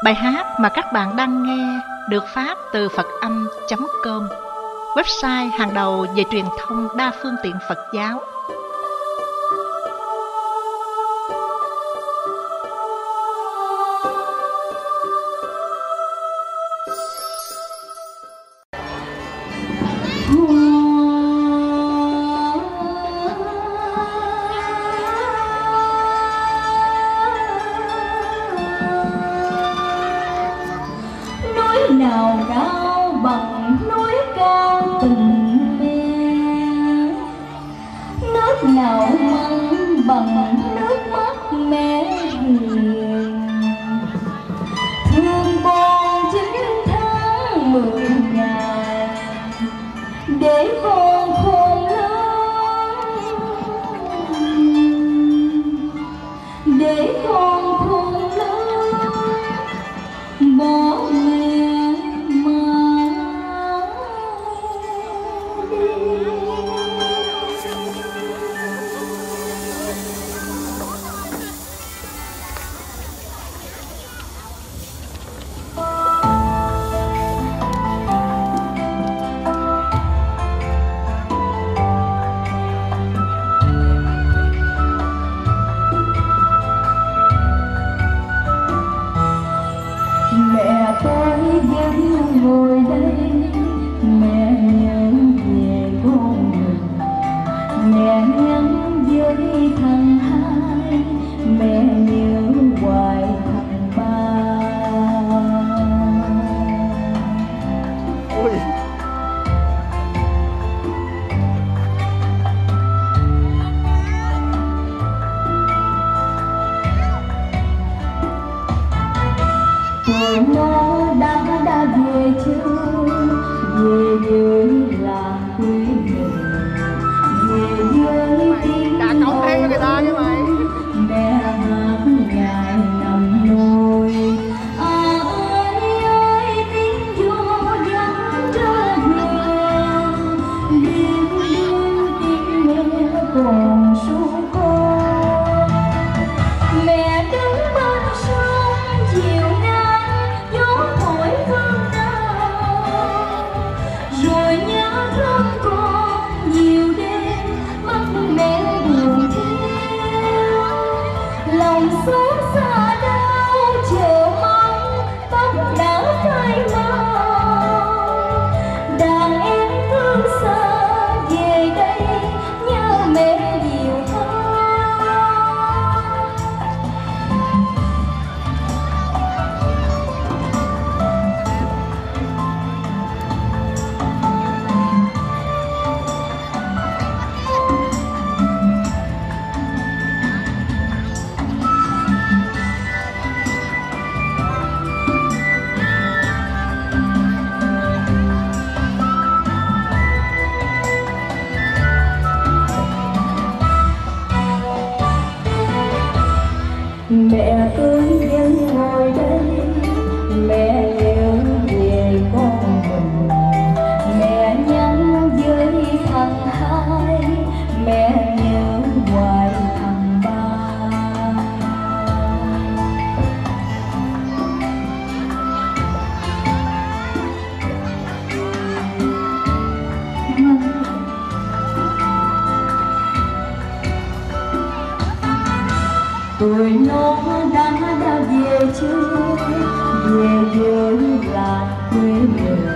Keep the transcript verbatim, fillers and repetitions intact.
Bài hát mà các bạn đang nghe được phát từ phật âm chấm com, website hàng đầu về truyền thông đa phương tiện Phật giáo. Nào cao bằng núi cao tình mẹ, nước nào mặn bằng nước mắt mẹ hiền. Thương con chín tháng mười ngày để con khôn lớn, để con khôn lớn bỏ mẹ. Mẹ tôi vẫn ngồi đây, mẹ nhớ về con mình, mẹ nhắn với thằng hai, mẹ nhớ hoài thằng ba. Ôi. Tuổi nó đã đã về chưa, về với làng quê mình, về với tiếng nói mẹ hát ngày nằm nôi. À ơi ơi tiếng vô vắng trở về, đêm đêm tiếng mẹ còn ru con. Mẹ đứng bên sông chiều nay gió thổi hương nào, rồi nhớ thương con nhiều đêm mắt mẹ buồn theo. Lòng xót xa đau chờ mong tóc đã phai màu, đàn em thương xa về đây nhớ mẹ nhiều hơn. Mẹ ơi vẫn ngồi đây, mẹ nhớ về con mình, mẹ nhắn với thằng hai, mẹ nhớ hoài thằng ba. Tuổi nó đã đã về chưa, về với làng quê mình.